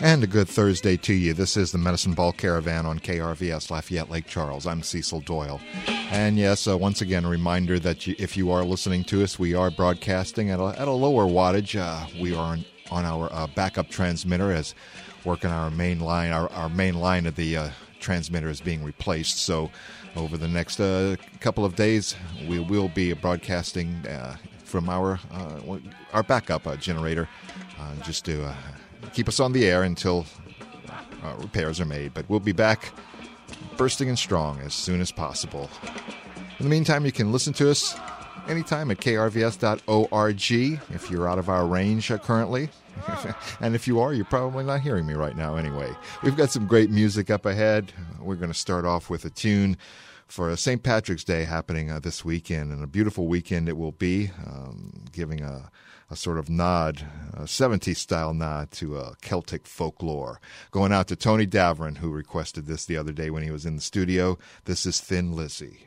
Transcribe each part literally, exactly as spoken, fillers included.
And a good Thursday to you. This is the Medicine Ball Caravan on K R V S Lafayette Lake Charles. I'm Cecil Doyle. And yes, uh, once again, a reminder that you, if you are listening to us, we are broadcasting at a, at a lower wattage. Uh, we are on, on our uh, backup transmitter as working our main line. Our, our main line of the uh, transmitter is being replaced. So over the next uh, couple of days, we will be broadcasting uh, from our, uh, our backup uh, generator uh, just to... Uh, keep us on the air until uh, repairs are made. But we'll be back bursting and strong as soon as possible. In the meantime, you can listen to us anytime at K R V S dot org if you're out of our range uh, currently. And if you are, you're probably not hearing me right now anyway. We've got some great music up ahead. We're going to start off with a tune for Saint Patrick's Day happening uh, this weekend. And a beautiful weekend it will be, um, giving a a sort of nod, a seventies-style nod to uh, Celtic folklore. Going out to Tony Davern, who requested this the other day when he was in the studio. This is Thin Lizzy.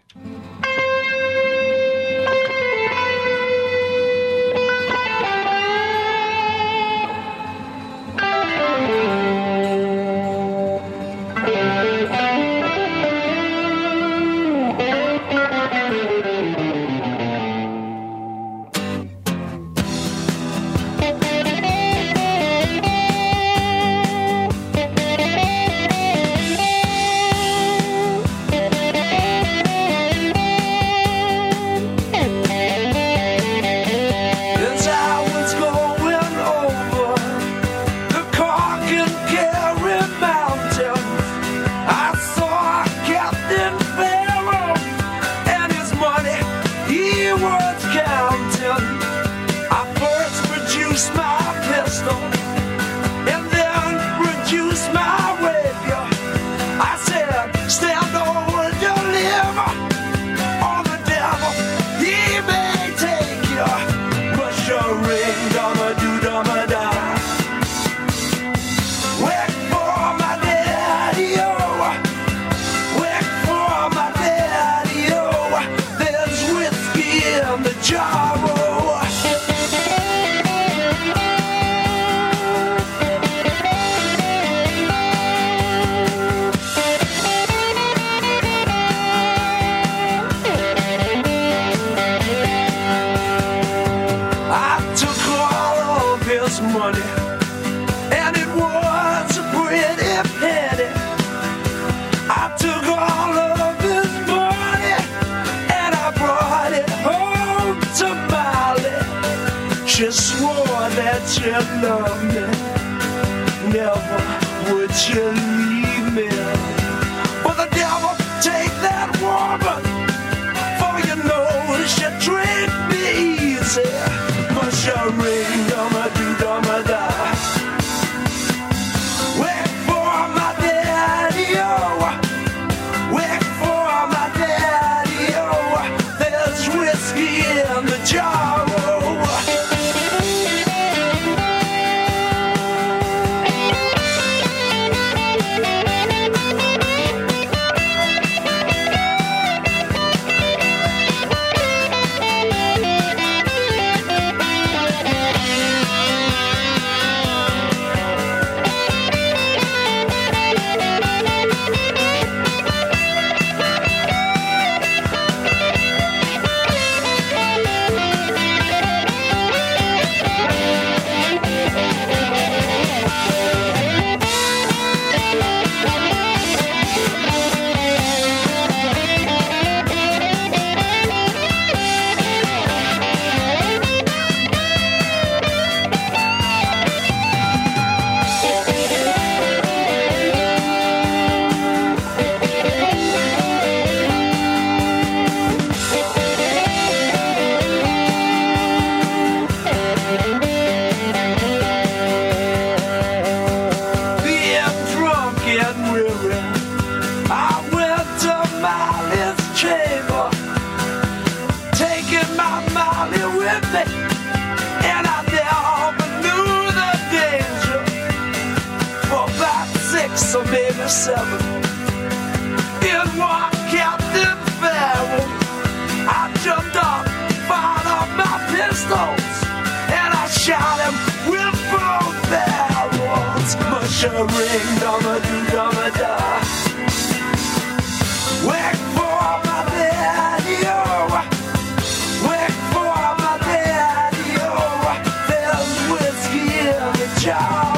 You love me, never would you leave me. But the devil take that woman, for you know she treat me easy. But she ring, dumma do, dumma da. Wait for my daddy, oh. Wait for my daddy, oh. There's whiskey in the jar, oh. Seven. In one Captain Farrell, I jumped up, fired up my pistols, and I shot him with both barrels. But much a ring, dumma do dumma da. Wait for my daddy, oh. Wait for my daddy, oh. There's whiskey in the jar.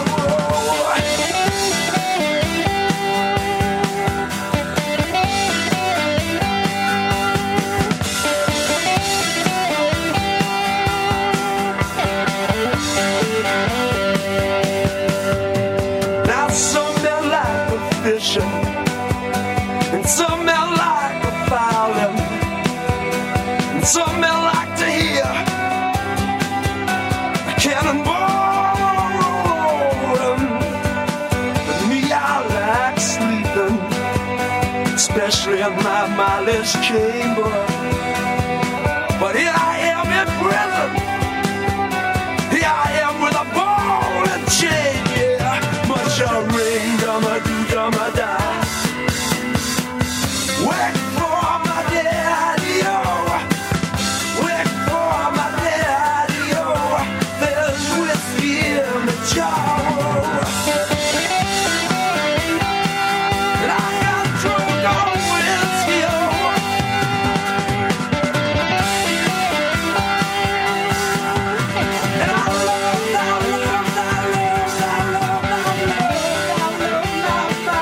And some men like a violin, and some men like to hear a cannonball rolling. But me, I like sleeping, especially in my mindless chamber. But here I am in prison, here I am with a ball and chain, yeah. Much a ring, dumma do dumma da. Wait for my daddy, oh. Wait for my daddy, oh. There's whiskey in the jar. And I got drunk on whiskey, oh. And I love, I love, I love, I love, I love, I love my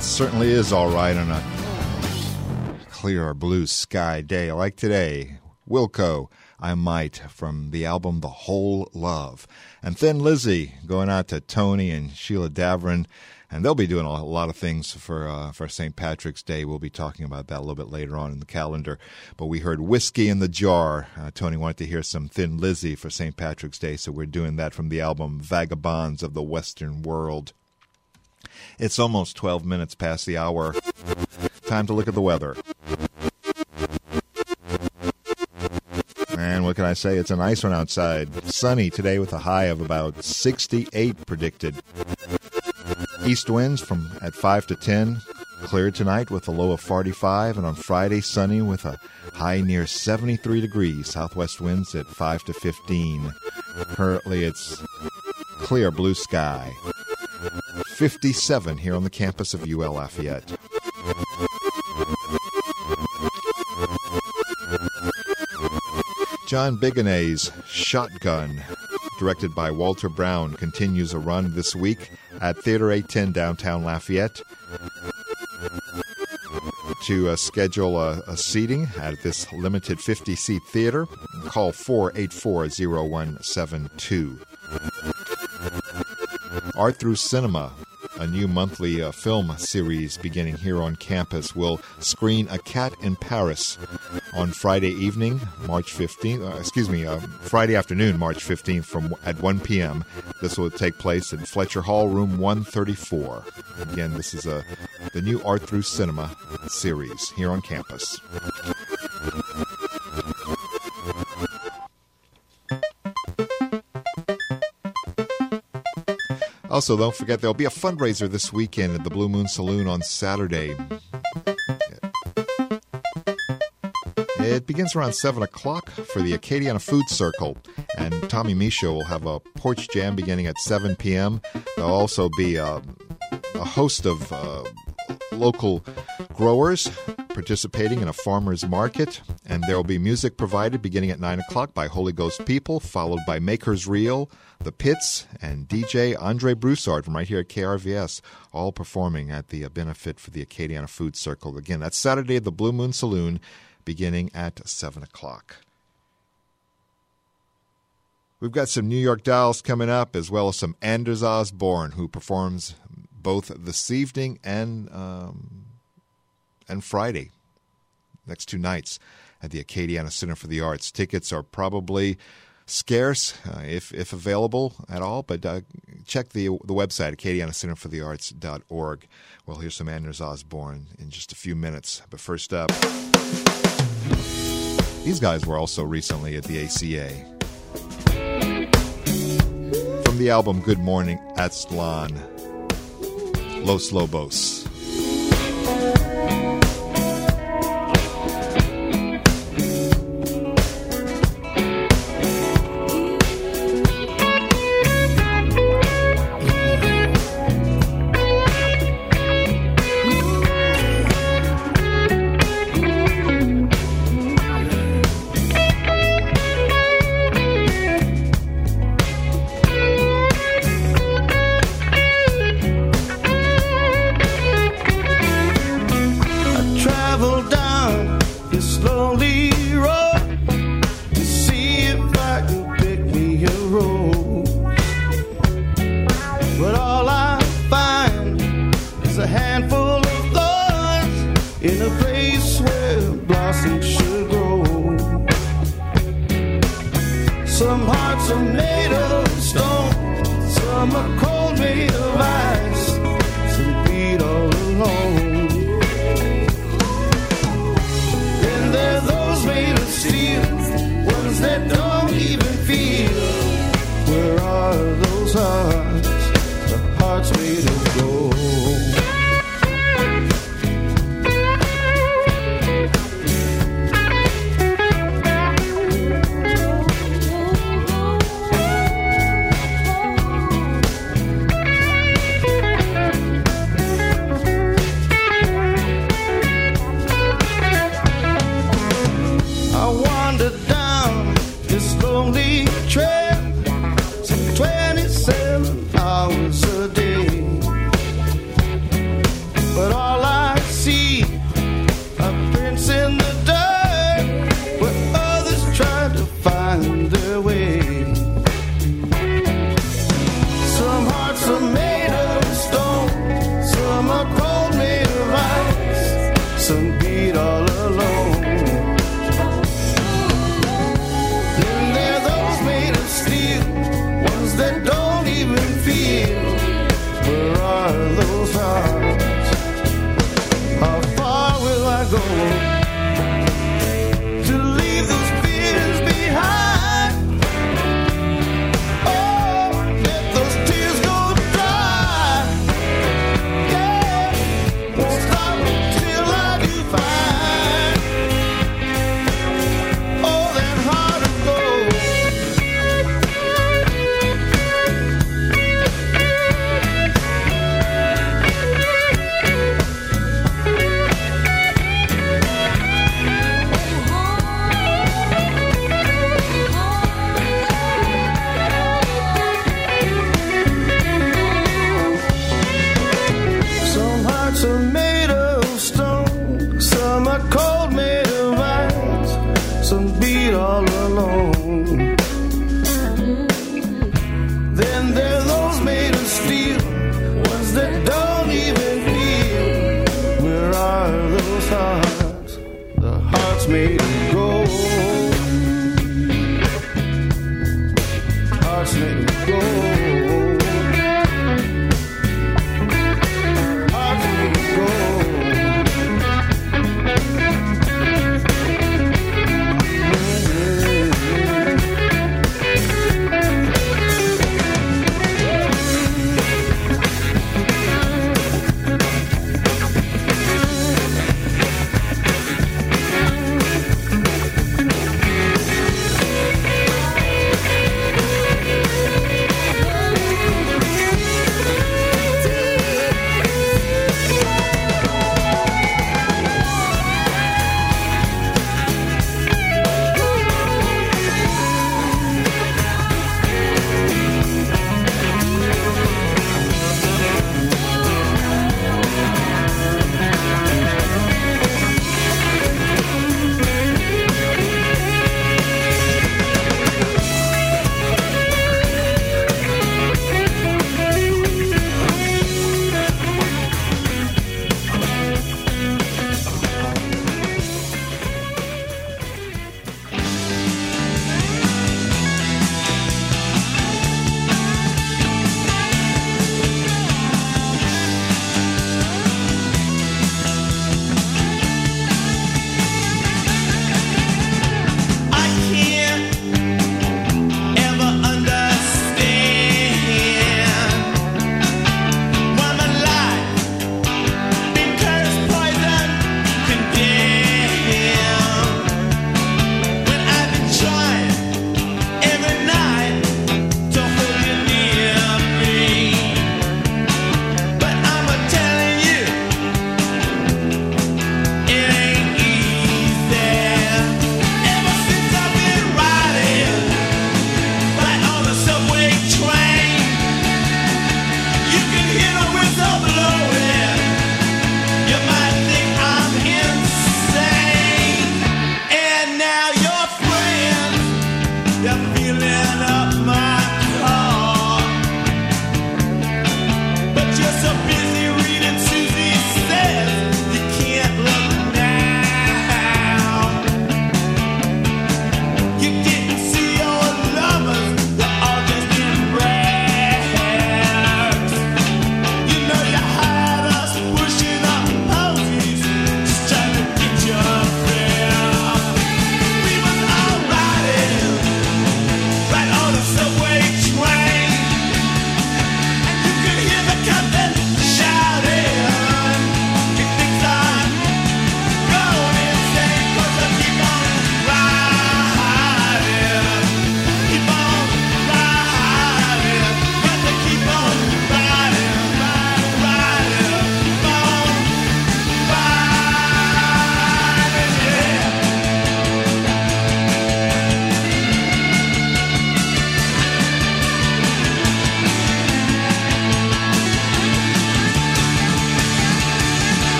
It certainly is all right on a clear blue sky day like today. Wilco, I Might, from the album The Whole Love. And Thin Lizzy, going out to Tony and Sheila Davern. And they'll be doing a lot of things for uh, for Saint Patrick's Day. We'll be talking about that a little bit later on in the calendar. But we heard Whiskey in the Jar. Uh, Tony wanted to hear some Thin Lizzy for Saint Patrick's Day, so we're doing that from the album Vagabonds of the Western World. It's almost twelve minutes past the hour. Time to look at the weather. And what can I say? It's a nice one outside. Sunny today with a high of about sixty-eight predicted. East winds from at five to ten. Clear tonight with a low of forty-five. And on Friday, sunny with a high near seventy-three degrees. Southwest winds at five to fifteen. Currently, it's clear blue sky. fifty-seven here on the campus of U L Lafayette. John Bigonet's Shotgun, directed by Walter Brown, continues a run this week at Theater eight ten downtown Lafayette. To uh, schedule a, a seating at this limited fifty-seat theater, call four eight four, zero one seven two. Art Through Cinema, a new monthly uh, film series beginning here on campus, will screen A Cat in Paris on Friday evening, March fifteenth. Uh, excuse me, uh, Friday afternoon, March fifteenth, from at one p.m. This will take place in Fletcher Hall, room one thirty-four. Again, this is a the new Art Through Cinema series here on campus. Also, don't forget, there'll be a fundraiser this weekend at the Blue Moon Saloon on Saturday. It begins around seven o'clock for the Acadiana Food Circle, and Tommy Michaud will have a porch jam beginning at seven p.m. There'll also be a, a host of uh, local growers participating in a farmer's market, and there will be music provided beginning at nine o'clock by Holy Ghost People, followed by Makers Reel, The Pits, and D J Andre Broussard from right here at K R V S, all performing at the benefit for the Acadiana Food Circle. Again, that's Saturday at the Blue Moon Saloon, beginning at seven o'clock. We've got some New York Dolls coming up, as well as some Anders Osborne, who performs both this evening and um, and Friday, next two nights, at the Acadiana Center for the Arts. Tickets are probably scarce, uh, if if available at all, but uh, check the the website, acadiana center for the arts dot org. We'll hear some Anders Osborne in just a few minutes. But first up, these guys were also recently at the A C A. From the album Good Morning Aztlan, Los Lobos. Trail, some twenty-seven hours a day. hearts are made of stone, some are cold, made of ice, some beat all alone. Then there are those made of steel, ones that don't even feel. Where are those hearts? How far will I go to leave those fears behind? Oh, let those tears go dry.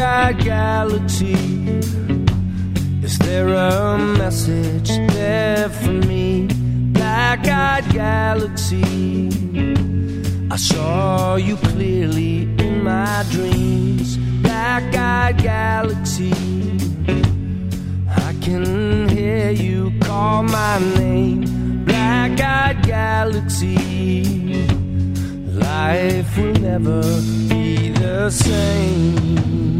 Black-eyed galaxy, is there a message there for me? Black-eyed galaxy, I saw you clearly in my dreams. Black-eyed galaxy, I can hear you call my name. Black-eyed galaxy, life will never be the same.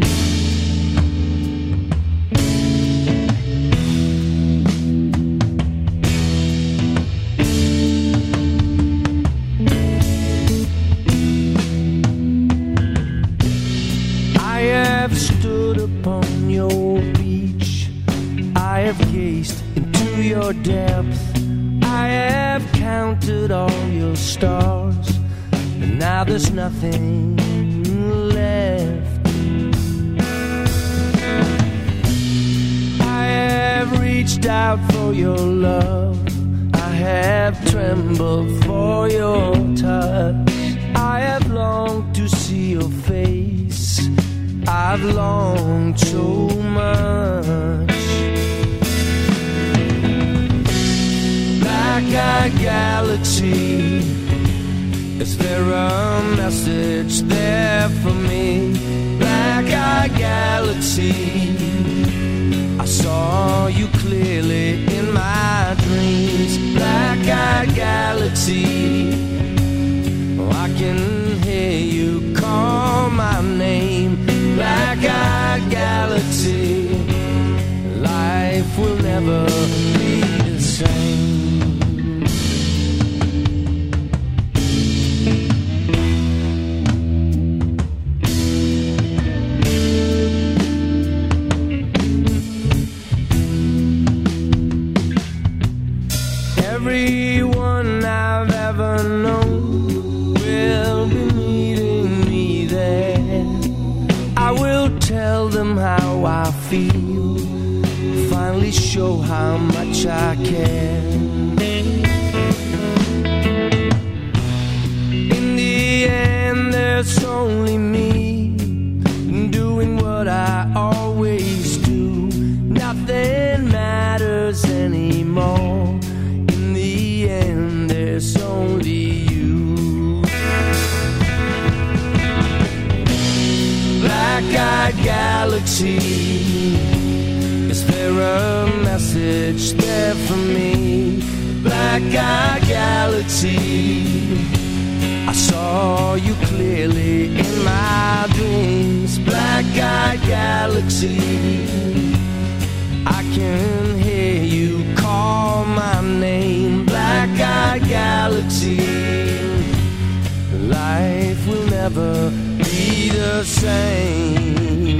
I have stood upon your beach, I have gazed into your depth, I have counted all your stars, and now there's nothing left. I have reached out for your love, I have trembled for your touch, I have longed to see your face, I've longed so much. Black-eyed galaxy, is there a message there for me? Black-eyed galaxy, I saw you clearly in my dreams. Black-eyed galaxy, oh, I can hear you call my name. Black-eyed galaxy, life will never be the same. Everyone I've ever known will be meeting me there. I will tell them how I feel, finally show how much I care. In the end, there's only me doing what I always do. Nothing matters anymore. And there's only you. Black-eyed galaxy, is there a message there for me? Black-eyed galaxy, I saw you clearly in my dreams. Black-eyed galaxy, I can hear you call my name. Black-eyed galaxy, life will never be the same.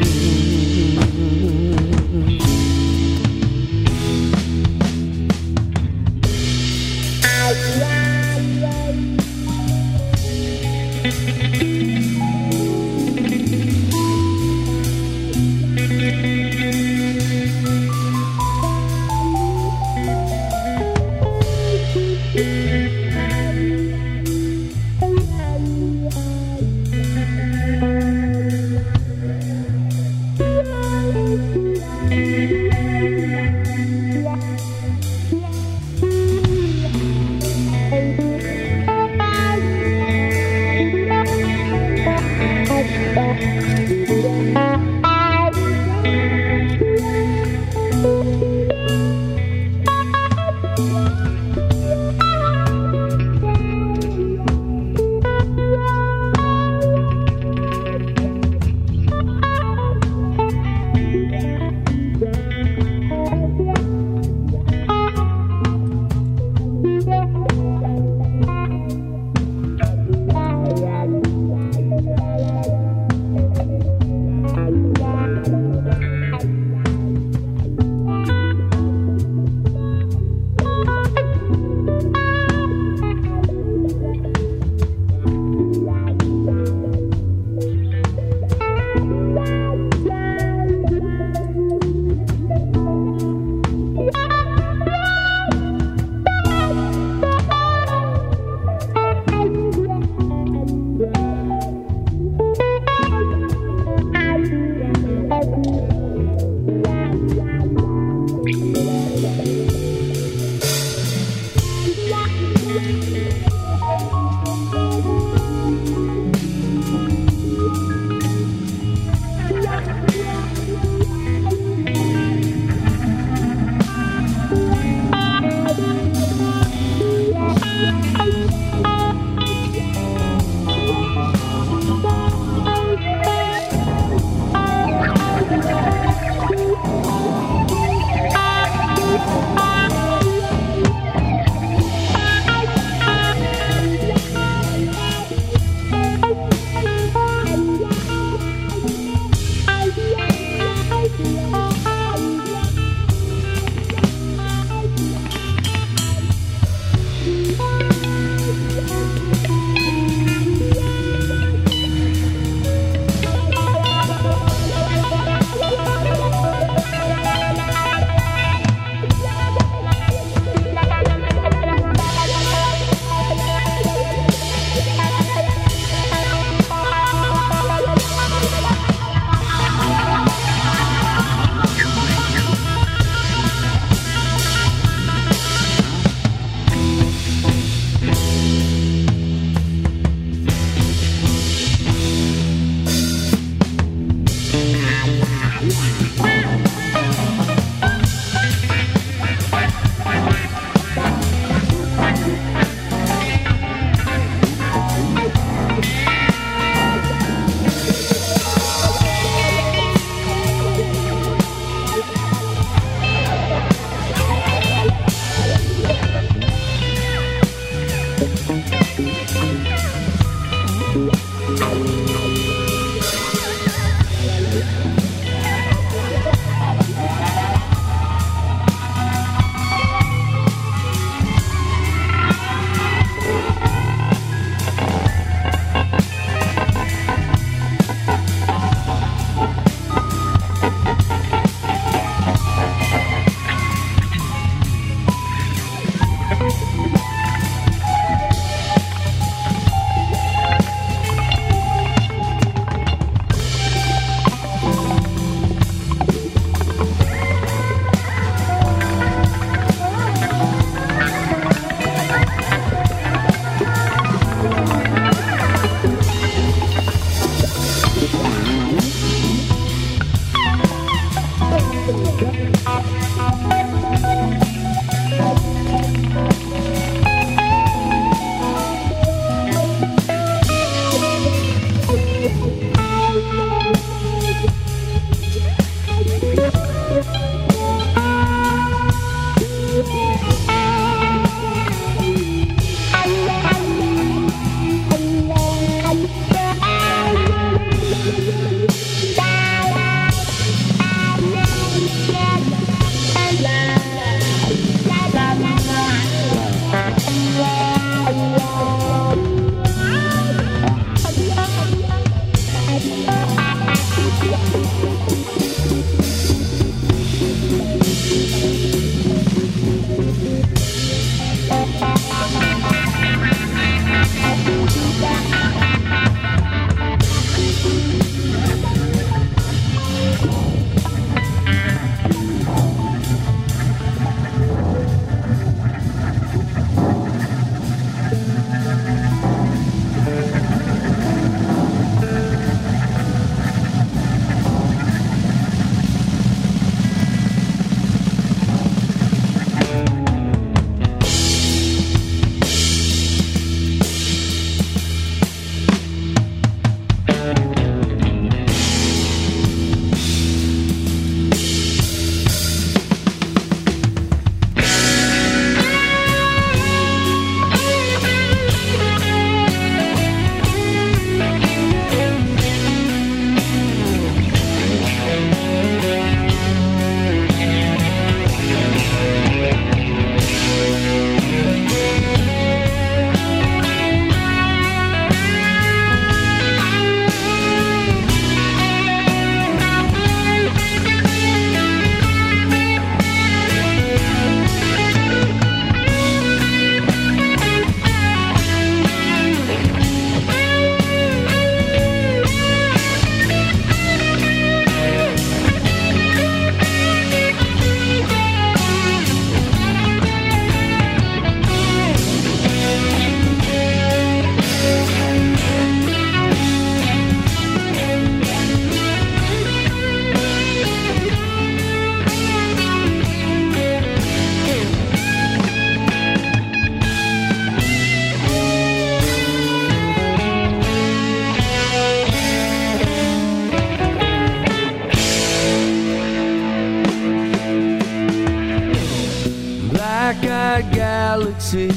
Black-eyed galaxy,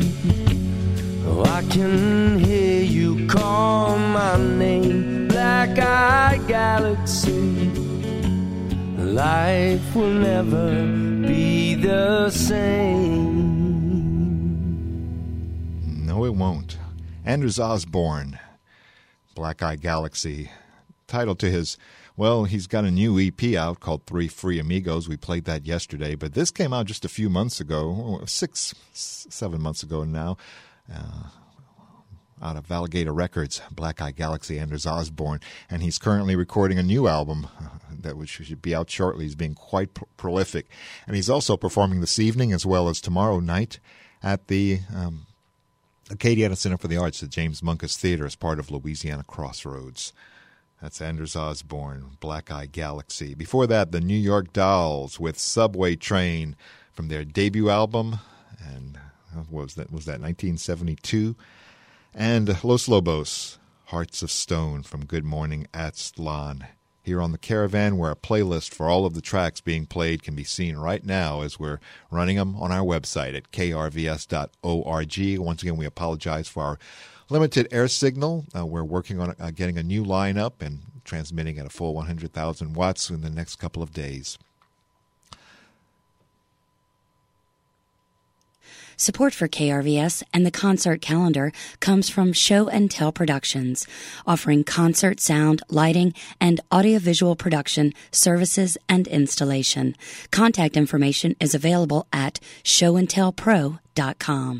oh, I can hear you call my name. Black-eyed galaxy, life will never be the same. No, it won't. Anders Osborne, Black-eyed Galaxy, title to his, well, he's got a new E P out called Three Free Amigos. We played that yesterday, but this came out just a few months ago, six, seven months ago now, uh, out of Alligator Records, Black-eyed Galaxy, Anders Osborne, and he's currently recording a new album that should be out shortly. He's being quite pro- prolific, and he's also performing this evening as well as tomorrow night at the um, Acadiana Center for the Arts at James Munkus Theater as part of Louisiana Crossroads. That's Anders Osborne, Black-eyed Galaxy. Before that, the New York Dolls with Subway Train from their debut album, and what was that? Was that nineteen seventy-two? And Los Lobos, Hearts of Stone from Good Morning Aztlan. Here on the Caravan, where a playlist for all of the tracks being played can be seen right now as we're running them on our website at k r v s dot org. Once again, we apologize for our limited air signal. Uh, we're working on uh, getting a new lineup and transmitting at a full one hundred thousand watts in the next couple of days. Support for K R V S and the concert calendar comes from Show and Tell Productions, offering concert sound, lighting, and audiovisual production services and installation. Contact information is available at show and tell pro dot com.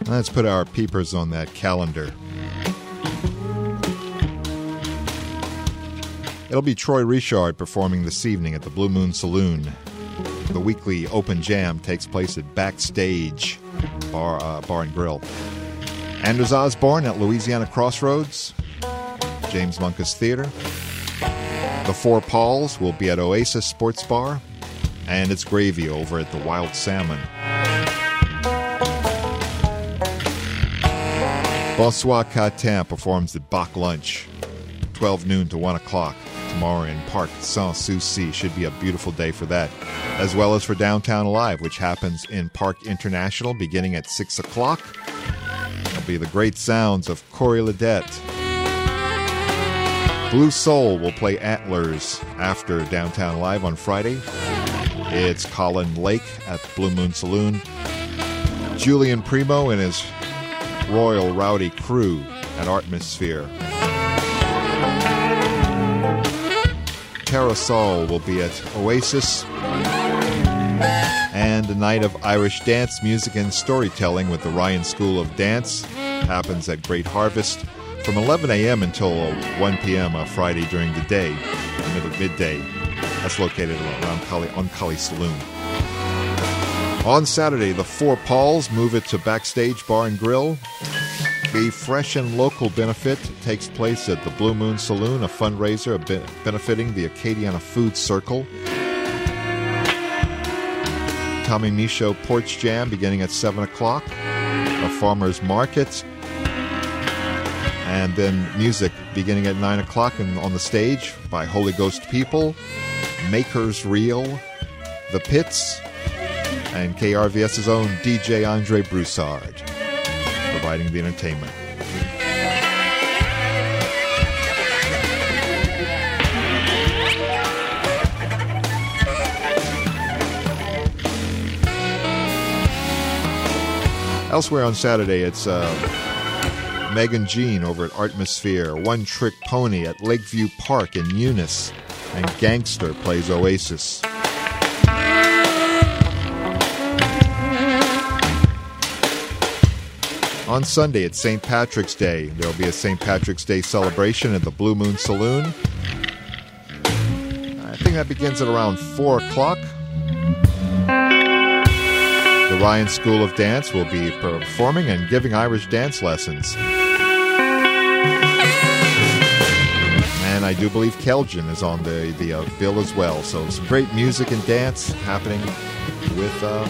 Let's put our peepers on that calendar. It'll be Troy Richard performing this evening at the Blue Moon Saloon. The weekly open jam takes place at Backstage Bar, uh, Bar and Grill. Anders Osborne at Louisiana Crossroads, James Munkus Theater. The Four Pauls will be at Oasis Sports Bar, and it's Gravy over at the Wild Salmon. Bonsoir Catin performs at Bach Lunch, twelve noon to one o'clock. Tomorrow in Parc Sans Souci. Should be a beautiful day for that. As well as for Downtown Live, which happens in Park International beginning at six o'clock. There'll be the great sounds of Corey Ledette. Blue Soul will play Antlers after Downtown Live on Friday. It's Colin Lake at Blue Moon Saloon. Julian Primo and his Royal Rowdy Crew at Artmosphere. Parasol will be at Oasis, and a night of Irish dance, music, and storytelling with the Ryan School of Dance happens at Great Harvest from eleven a.m. until one p.m. on Friday during the day, mid- midday. That's located around Cully, on Cully Saloon. On Saturday, the Four Pauls move it to Backstage Bar and Grill. The Fresh and Local benefit takes place at the Blue Moon Saloon, a fundraiser benefiting the Acadiana Food Circle. Tommy Michaud Porch Jam beginning at seven o'clock. A farmer's market. And then music beginning at nine o'clock and on the stage by Holy Ghost People, Makers Real, The Pits, and K R V S's own D J Andre Broussard, providing the entertainment. Elsewhere on Saturday, it's uh, Megan Jean over at Artmosphere, One Trick Pony at Lakeview Park in Eunice, and Gangster plays Oasis. On Sunday, it's Saint Patrick's Day. There will be a Saint Patrick's Day celebration at the Blue Moon Saloon. I think that begins at around four o'clock. The Ryan School of Dance will be performing and giving Irish dance lessons. And I do believe Kelgin is on the, the uh, bill as well. So some great music and dance happening with... Uh,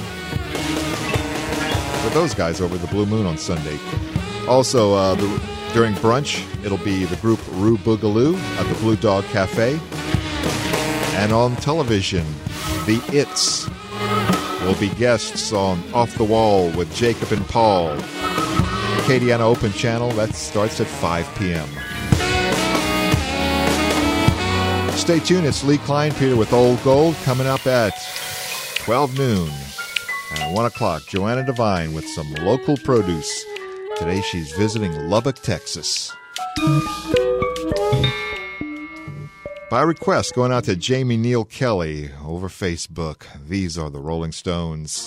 For those guys over at the Blue Moon on Sunday. Also, uh, the, during brunch, it'll be the group Rue Boogaloo at the Blue Dog Cafe. And on television, the It's will be guests on Off the Wall with Jacob and Paul. Acadiana Open Channel, that starts at five p.m. Stay tuned, it's Lee Kleinpeter with Old Gold coming up at twelve noon. At one o'clock, Joanna Devine with some local produce. Today she's visiting Lubbock, Texas. By request, going out to Jamie Neal Kelly over Facebook. These are the Rolling Stones.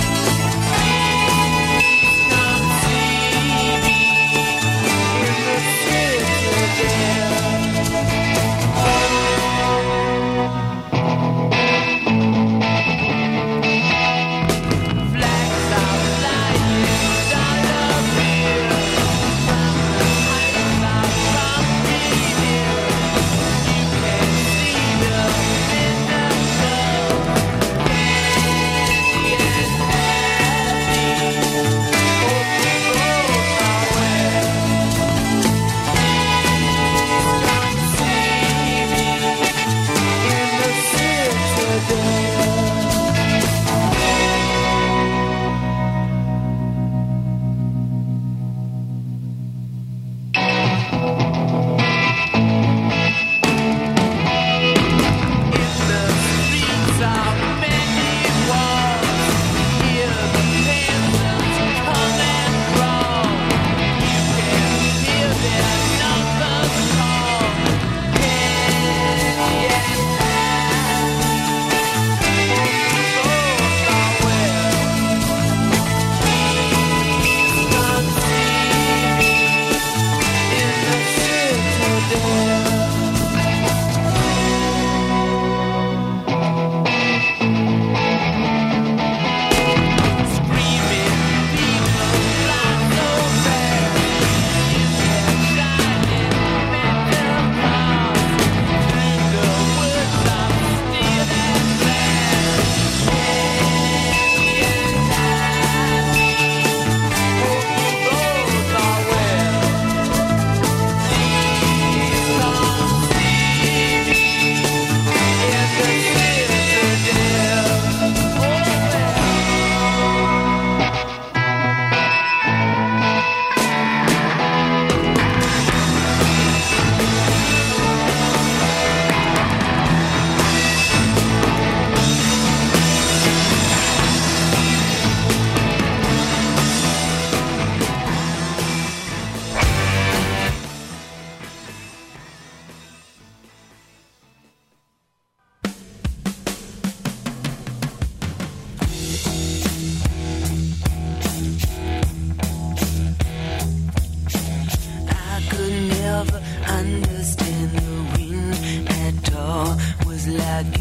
In the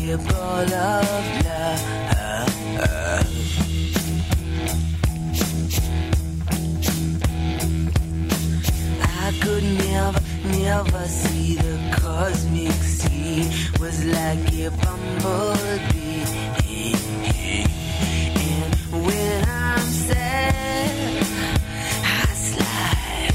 a ball of love. I could never, never see the cosmic sea. Was like a bumblebee. And when I'm sad, I slide.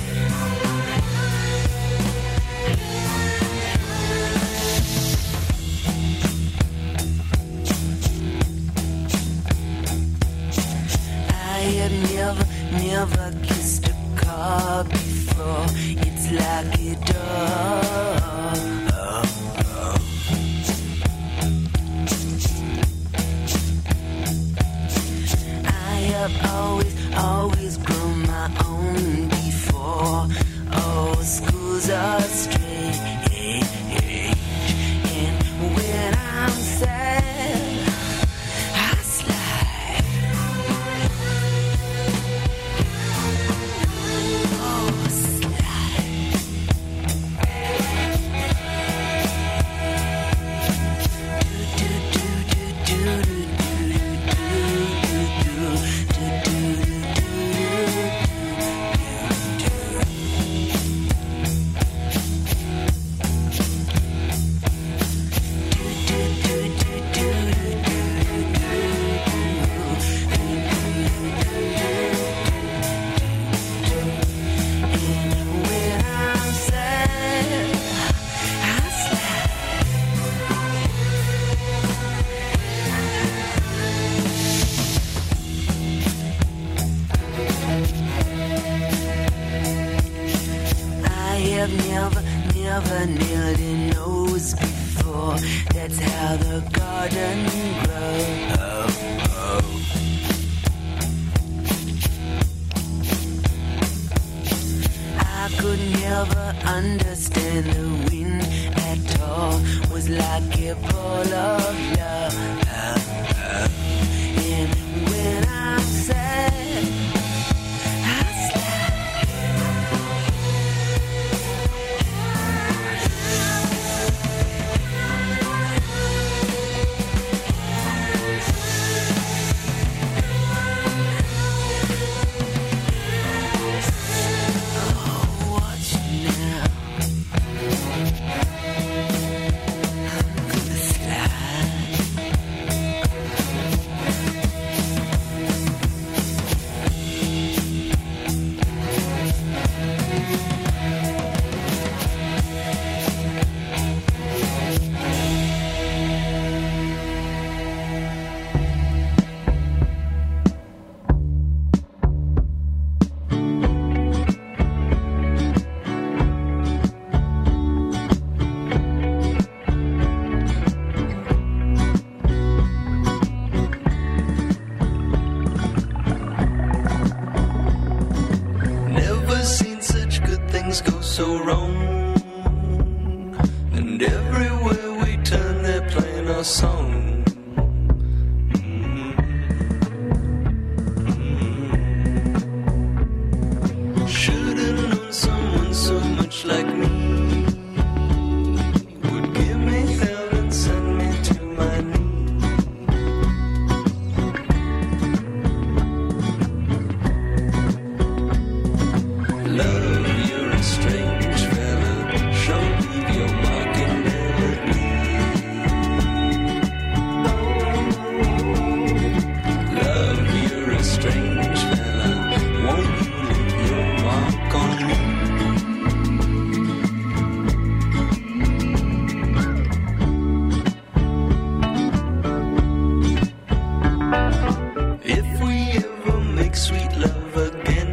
I have never, never kissed a car before. It's like a dog. Oh, oh. I have always, always grown my own before. Oh, schools are strange. And when I'm sad, I slide. Oh, slide. Do, do, do, do, do, do, do, do, do, Never, never nailed a nose before. That's how the garden grows. Oh, oh. I could never understand the wind at all. Was like a ball of love. And when I'm sad, I slide. So wrong, and everywhere we turn they're playing our song. Mm-hmm. Mm-hmm. Should have known someone so much like me would give me hell and send me to my knees. Love. Strange fella, show me your mark and never leave. Love, you're a strange fella, won't you leave your mark on me? If we ever make sweet love again,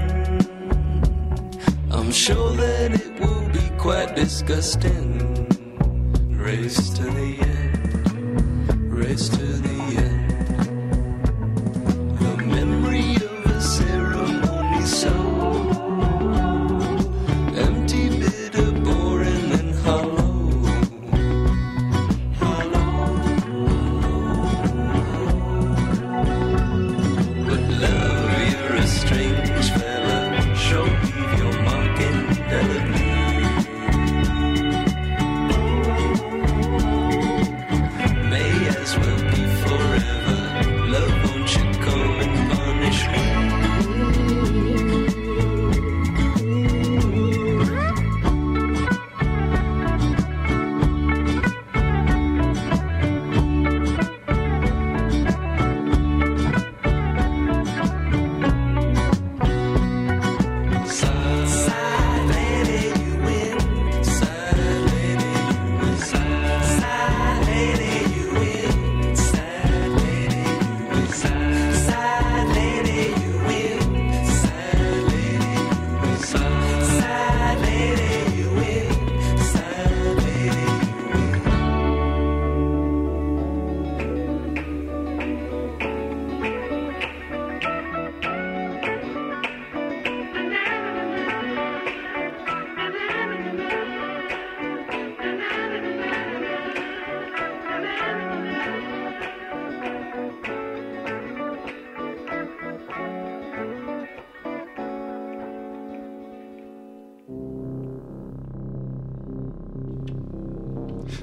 I'm sure that it will be quite disgusting. Race to the end, race to the end. The memory of a ceremony so empty, bitter, boring, and hollow. Hollow. But love, you're a strange fella. Show me your mark indelibly. May I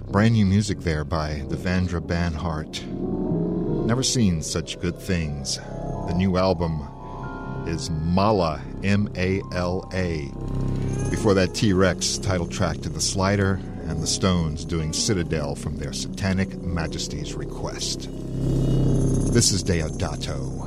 Brand new music there by Devendra Banhart. Never seen such good things. The new album is Mala, M A L A. Before that, T-Rex, title track to The Slider, and the Stones doing Citadel from their Satanic Majesty's Request. This is Deodato.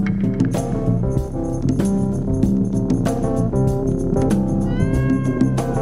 Thank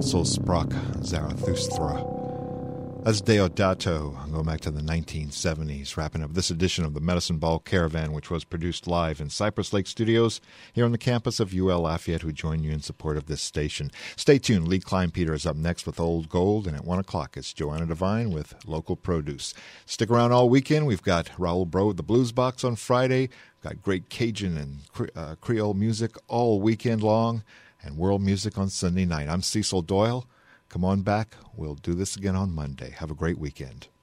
So sprach Zarathustra. That's Deodato, going back to the nineteen seventies, wrapping up this edition of the Medicine Ball Caravan, which was produced live in Cypress Lake Studios here on the campus of U L Lafayette, who join you in support of this station. Stay tuned. Lee Kleinpeter is up next with Old Gold, and at one o'clock it's Joanna Devine with Local Produce. Stick around all weekend. We've got Raul Bro with the Blues Box on Friday. Got great Cajun and uh, Creole music all weekend long, and world music on Sunday night. I'm Cecil Doyle. Come on back. We'll do this again on Monday. Have a great weekend.